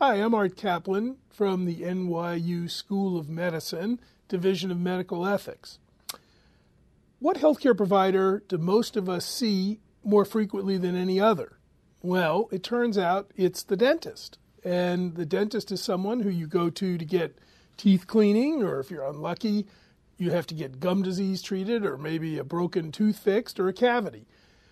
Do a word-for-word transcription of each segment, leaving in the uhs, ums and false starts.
Hi, I'm Art Kaplan from the N Y U School of Medicine, Division of Medical Ethics. What healthcare provider do most of us see more frequently than any other? Well, it turns out it's the dentist. And the dentist is someone who you go to to get teeth cleaning, or if you're unlucky, you have to get gum disease treated, or maybe a broken tooth fixed, or a cavity.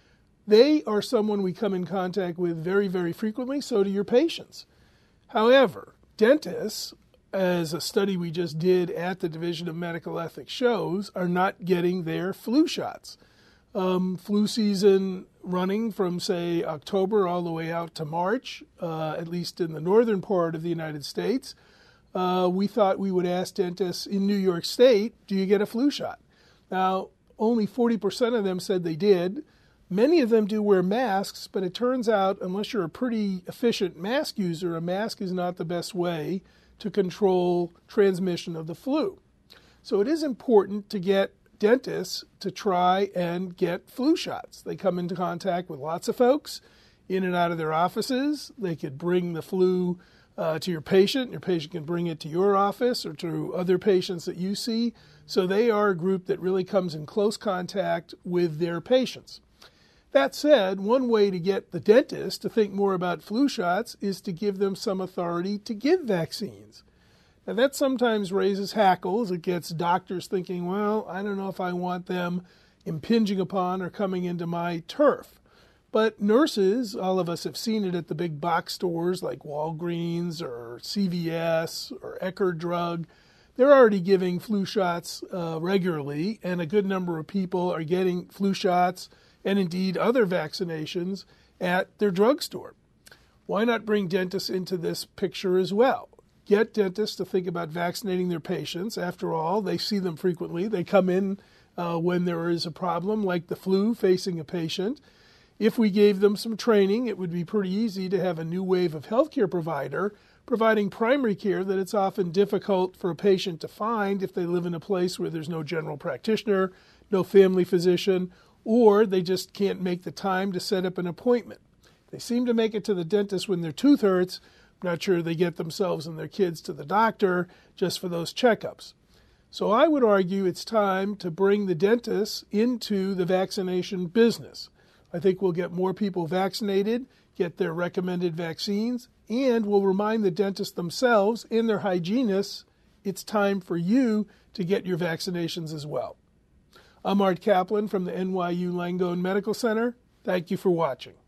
They are someone we come in contact with very, very frequently, so do your patients. However, dentists, as a study we just did at the Division of Medical Ethics shows, are not getting their flu shots. Um, flu season running from, say, October all the way out to March, uh, at least in the northern part of the United States. Uh, we thought we would ask dentists in New York State, do you get a flu shot? Now, only forty percent of them said they did. Many of them do wear masks, but it turns out, unless you're a pretty efficient mask user, a mask is not the best way to control transmission of the flu. So it is important to get dentists to try and get flu shots. They come into contact with lots of folks in and out of their offices. They could bring the flu uh, to your patient. Your patient can bring it to your office or to other patients that you see. So they are a group that really comes in close contact with their patients. That said, one way to get the dentist to think more about flu shots is to give them some authority to give vaccines. Now, that sometimes raises hackles. It gets doctors thinking, well, I don't know if I want them impinging upon or coming into my turf. But nurses, all of us have seen it at the big box stores like Walgreens or C V S or Eckerd Drug. They're already giving flu shots uh, regularly, and a good number of people are getting flu shots and indeed other vaccinations at their drugstore. Why not bring dentists into this picture as well? Get dentists to think about vaccinating their patients. After all, they see them frequently. They come in uh, when there is a problem like the flu facing a patient. If we gave them some training, it would be pretty easy to have a new wave of healthcare provider providing primary care that it's often difficult for a patient to find if they live in a place where there's no general practitioner, no family physician, or they just can't make the time to set up an appointment. They seem to make it to the dentist when their tooth hurts. I'm not sure they get themselves and their kids to the doctor just for those checkups. So I would argue it's time to bring the dentists into the vaccination business. I think we'll get more people vaccinated, get their recommended vaccines, and we'll remind the dentists themselves and their hygienists it's time for you to get your vaccinations as well. I'm Art Kaplan from the N Y U Langone Medical Center. Thank you for watching.